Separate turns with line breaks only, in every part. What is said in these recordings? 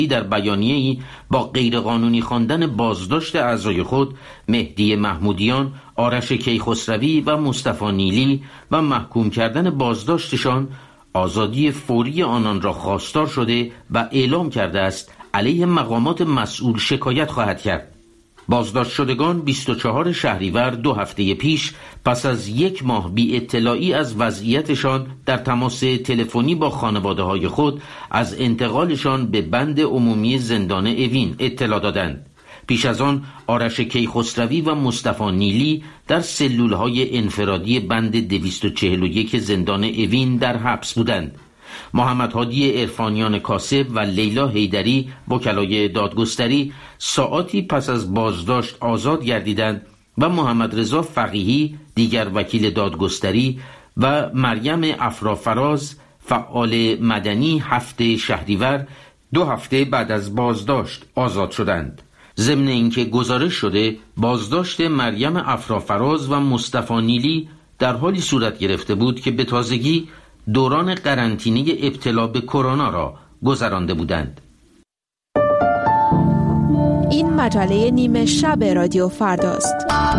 در بیانیه‌ای با غیرقانونی خواندن بازداشت اعضای خود مهدی محمودیان، آرش کیخسروی و مصطفی نیلی و محکوم کردن بازداشتشان آزادی فوری آنان را خواستار شده و اعلام کرده است علیه مقامات مسئول شکایت خواهد کرد. بازداشت شدگان 24 شهریور 2 هفته پیش پس از 1 ماه بی اطلاعی از وضعیتشان در تماس تلفنی با خانواده‌های خود از انتقالشان به بند عمومی زندان اوین اطلاع دادند. پیش از آن آرش کیخسروی و مصطفی نیلی در سلولهای انفرادی بند 241 زندان اوین در حبس بودند. محمد هادی عرفانیان کاسب و لیلا حیدری وکلای دادگستری ساعاتی پس از بازداشت آزاد گردیدند و محمد رضا فقیهی دیگر وکیل دادگستری و مریم افرافراز فعال مدنی 7 شهریور 2 هفته بعد از بازداشت آزاد شدند. ضمن اینکه گزارش شده بازداشت مریم افرافراز و مصطفی نیلی در حالی صورت گرفته بود که به تازگی دوران قرنطینه ابتلا به کرونا را گذرانده بودند.
این مجله نیمه شب رادیو فرداست.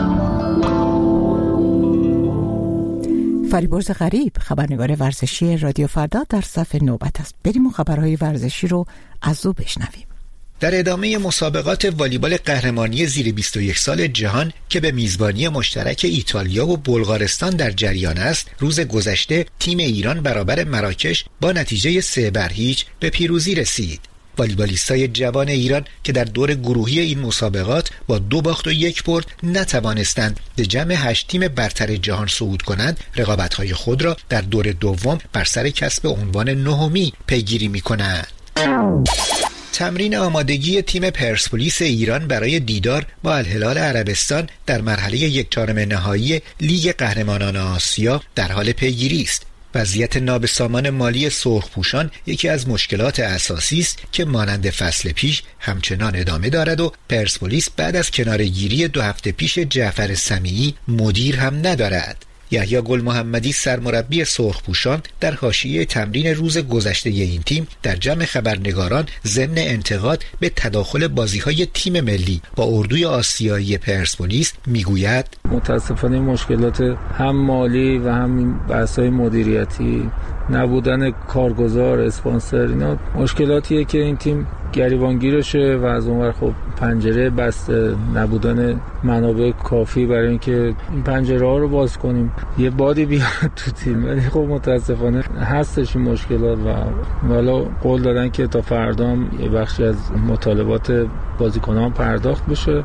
فریبرز غریب خبرنگار ورزشی رادیو فردا در صف نوبت است. بریم و خبرهای ورزشی رو از او بشنویم.
در ادامه مسابقات والیبال قهرمانی زیر 21 سال جهان که به میزبانی مشترک ایتالیا و بلغارستان در جریان است، روز گذشته تیم ایران برابر مراکش با نتیجه 3-0 به پیروزی رسید. والیبالیستای جوان ایران که در دور گروهی این مسابقات با 2 باخت و 1 برد نتوانستند به جمع 8 تیم برتر جهان صعود کنند، رقابت‌های خود را در دور دوم بر سر کسب عنوان 9می پیگیری می‌کنند. تمرین آمادگی تیم پرسپولیس ایران برای دیدار با الهلال عربستان در مرحله 1/4 نهایی لیگ قهرمانان آسیا در حال پیگیری است. وضعیت نابسامان مالی سرخپوشان یکی از مشکلات اساسی است که مانند فصل پیش همچنان ادامه دارد و پرسپولیس بعد از کناره‌گیری 2 هفته پیش جعفر سمیعی مدیر هم ندارد. یحیی گل محمدی سرمربی سرخپوشان در حاشیه تمرین روز گذشته این تیم در جمع خبرنگاران ضمن انتقاد به تداخل بازی‌های تیم ملی با اردوی آسیایی پرسپولیس میگوید
متاسفانه مشکلات هم مالی و هم بحث‌های مدیریتی، نبودن کارگزار، اسپانسر، اینا مشکلاتیه که این تیم گریبانگیرشه و از اونور خب پنجره بسته، نبودن منابع کافی برای اینکه این پنجره ها رو باز کنیم، یه بادی بیاد تو تیم. ولی خب متاسفانه هستش این مشکلات و حالا قول دادن که تا فردا هم یه بخشی از مطالبات بازیکنان پرداخت بشه.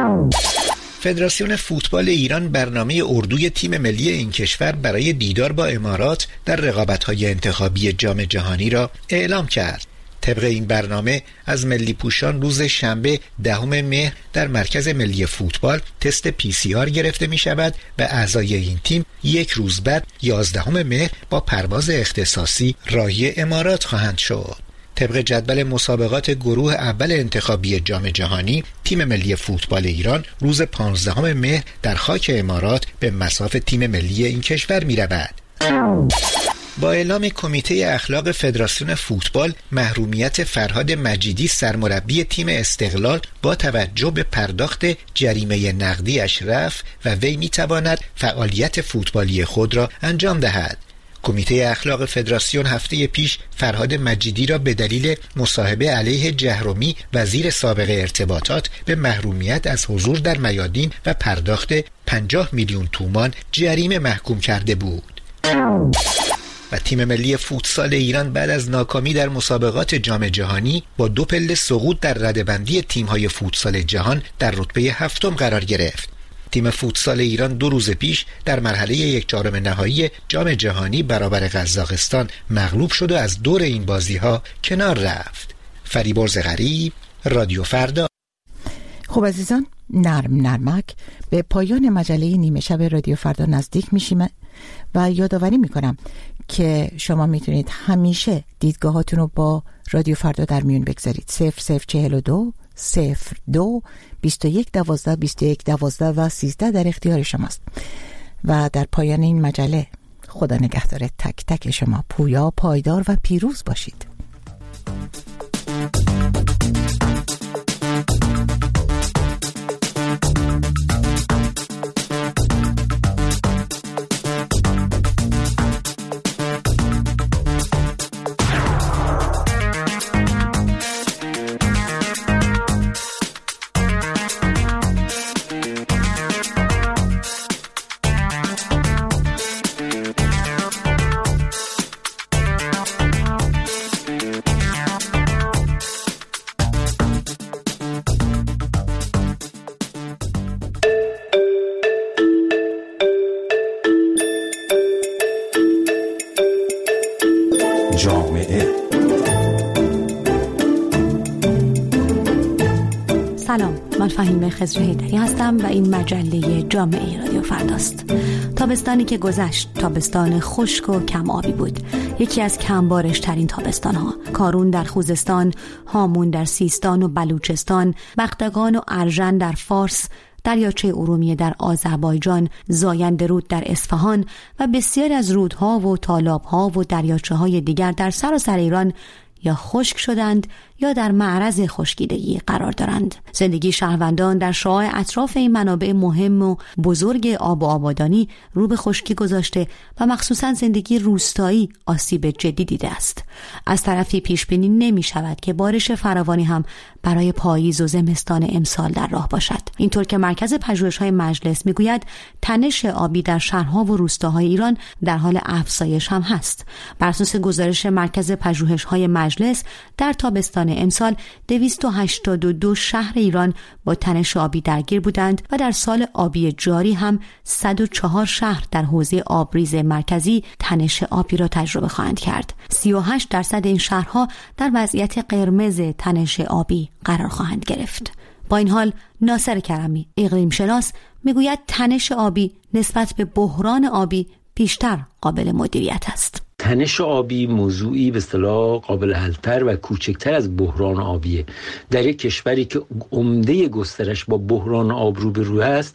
فدراسیون فوتبال ایران برنامه اردوی تیم ملی این کشور برای دیدار با امارات در رقابت‌های انتخابی جام جهانی را اعلام کرد. طبق این برنامه از ملی پوشان روز شنبه 10 مهر در مرکز ملی فوتبال تست PCR گرفته می شود و اعضای این تیم 1 روز بعد 11 مهر با پرواز اختصاصی راهی امارات خواهند شد. طبق جدول مسابقات گروه اول انتخابی جام جهانی، تیم ملی فوتبال ایران روز 15 مهر در خاک امارات به مصاف تیم ملی این کشور می رود. با اعلام کمیته اخلاق فدراسیون فوتبال محرومیت فرهاد مجیدی سرمربی تیم استقلال با توجه به پرداخت جریمه نقدیش رفت و وی میتواند فعالیت فوتبالی خود را انجام دهد. کمیته اخلاق فدراسیون هفته پیش فرهاد مجیدی را به دلیل مصاحبه علیه جهرومی وزیر سابق ارتباطات به محرومیت از حضور در میادین و پرداخت 50 میلیون تومان جریمه محکوم کرده بود. و تیم ملی فوتسال ایران بعد از ناکامی در مسابقات جام جهانی با 2 پله سقوط در رده‌بندی تیم‌های فوتسال جهان در رتبه 7 قرار گرفت. تیم فوتسال ایران 2 روز پیش در مرحله 1/4 نهایی جام جهانی برابر قزاقستان مغلوب شد و از دور این بازی‌ها کنار رفت. فریبرز غریب، رادیو فردا.
خب عزیزان، نرمک به پایان مجله نیمه شب رادیو فردا نزدیک میشیم و یادآوری میکنم که شما میتونید همیشه دیدگاهاتون رو با رادیو فردا در میون بگذارید. 0042 02 21 12 21 12 و 13 در اختیار شماست. و در پایان این مجله خدا نگهدار تک تک شما. پویا، پایدار و پیروز باشید.
سلام، من فهیمه خضر حیدری هستم و این مجله جامعه رادیو فرداست. تابستانی که گذشت تابستان خشک و کم آبی بود، یکی از کمبارش ترین تابستان ها. کارون در خوزستان، هامون در سیستان و بلوچستان، بختگان و ارژن در فارس، دریاچه ارومیه در آذربایجان، زاینده‌رود در اصفهان و بسیاری از رودها و تالاب‌ها و دریاچه‌های دیگر در سراسر ایران یا خشک شدند یا در معرض خشکیدگی قرار دارند. زندگی شهروندان در شعاع اطراف این منابع مهم و بزرگ آب و آبادانی رو به خشکی گذاشته و مخصوصا زندگی روستایی آسیب جدی دیده است. از طرفی پیش بینی نمی شود که بارش فراوانی هم برای پاییز و زمستان امسال در راه باشد. اینطور که مرکز پژوهش‌های مجلس میگوید تنش آبی در شهرها و روستاهای ایران در حال افزایش هم هست. بر اساس گزارش مرکز پژوهش‌های مجلس در تابستان امسال 282 شهر ایران با تنش آبی درگیر بودند و در سال آبی جاری هم 104 شهر در حوزه آبریز مرکزی تنش آبی را تجربه خواهند کرد. 38% این شهرها در وضعیت قرمز تنش آبی قرار خواهند گرفت. با این حال ناصر کرمی، اقلیم شناس، میگوید تنش آبی نسبت به بحران آبی بیشتر قابل مدیریت است.
تنش آبی موضوعی به اصطلاح قابل حل‌تر و کوچکتر از بحران آبیه. در یک کشوری که عمده گسترش با بحران آب روبرو است،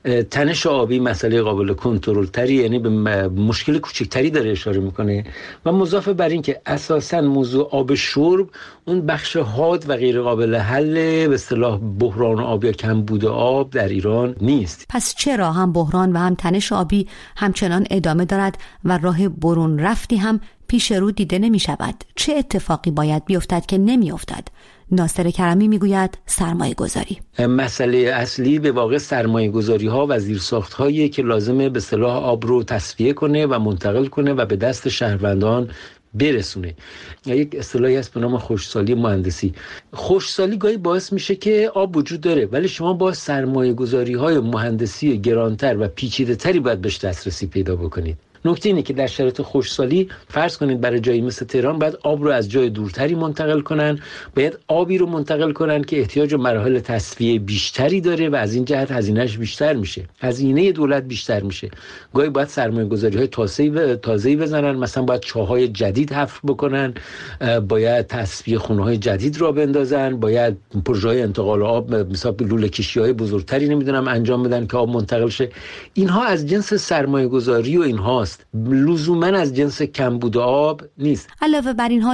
تنش آبی مسئله قابل کنترل تری، یعنی به مشکل کوچکتری داره اشاره میکنه و مضاف بر این که اساساً موضوع آب شرب اون بخش حاد و غیر قابل حل به اصطلاح بحران آب یا کمبود آب در ایران نیست.
پس چرا هم بحران و هم تنش آبی همچنان ادامه دارد و راه برون رفتی هم پیش رو دیده نمی شود؟ چه اتفاقی باید بیفتد که نمی افتد؟ ناصر کرمی میگوید سرمایه گذاری.
مسئله اصلی به واقع سرمایه گذاری ها و زیرساخت هایی که لازمه به اصطلاح آب رو تصفیه کنه و منتقل کنه و به دست شهروندان برسونه. یک اصطلاحی هست به نام خشکسالی مهندسی. خشکسالی گاهی باعث میشه که آب وجود داره ولی شما با سرمایه گذاری های مهندسی گرانتر و پیچیده تری باید بهش دسترسی پیدا بکنید. نکته اینه که در شرایط خشکسالی فرض کنید برای جایی مثل تهران باید آب رو از جای دورتری منتقل کنن، باید آبی رو منتقل کنن که احتیاج به مراحل تصفیه بیشتری داره و از این جهت هزینه‌اش بیشتر میشه، هزینه دولت بیشتر میشه. گاهی باید سرمایه‌گذاری‌های تازه‌ای بزنن، مثلا باید چاه‌های جدید حفر بکنن، باید تصفیه خونه‌های جدید را بندازن، باید پروژه‌های انتقال آب مثلا لوله کشی‌های بزرگتری نمیدونم انجام بدن که آب منتقل شه. اینها از جنس سرمایه‌گذاری و اینها لزوماً از جنس کمبود آب نیست.
علاوه بر اینها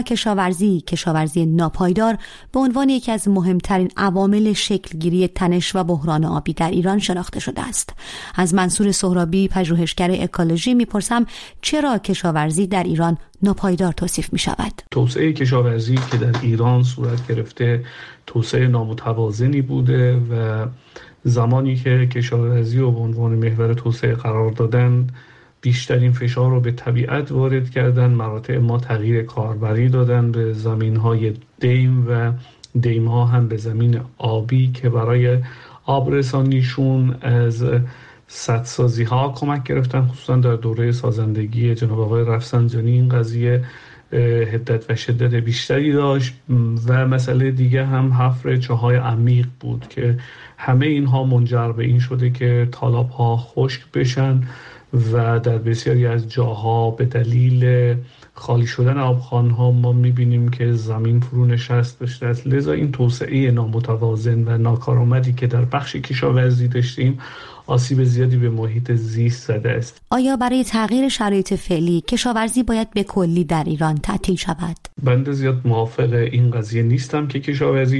کشاورزی ناپایدار به عنوان یکی از مهمترین عوامل شکلگیری تنش و بحران آبی در ایران شناخته شده است. از منصور سهرابی، پژوهشگر اکولوژی، میپرسم چرا کشاورزی در ایران ناپایدار توصیف می شود؟
توسعه کشاورزی که در ایران صورت گرفته توسعه نامتوازنی بوده و زمانی که کشاورزی رو به عنوان محور توسعه قرار دادن بیشترین فشار رو به طبیعت وارد کردن. مراتع ما تغییر کاربری دادن به زمین‌های دیم و دیم‌ها هم به زمین آبی که برای آبرسانیشون از سدسازی‌ها کمک گرفتن. خصوصا در دوره سازندگی جناب آقای رفسنجانی این قضیه حدت و شدت بیشتری داشت و مسئله دیگه هم حفر چاه‌های عمیق بود که همه اینها منجر به این شده که تالاب‌ها خشک بشن و در بسیاری از جاها به دلیل خالی شدن آبخوان‌ها ما می‌بینیم که زمین فرو نشست داشته است. لذا این توسعه نامتوازن و ناکارآمدی که در بخش کشاورزی داشتیم آسیب زیادی به محیط زیست زده است.
آیا برای تغییر شرایط فعلی کشاورزی باید به کلی در ایران تعطیل شود؟
بنده زیاد موافق این قضیه نیستم که کشاورزی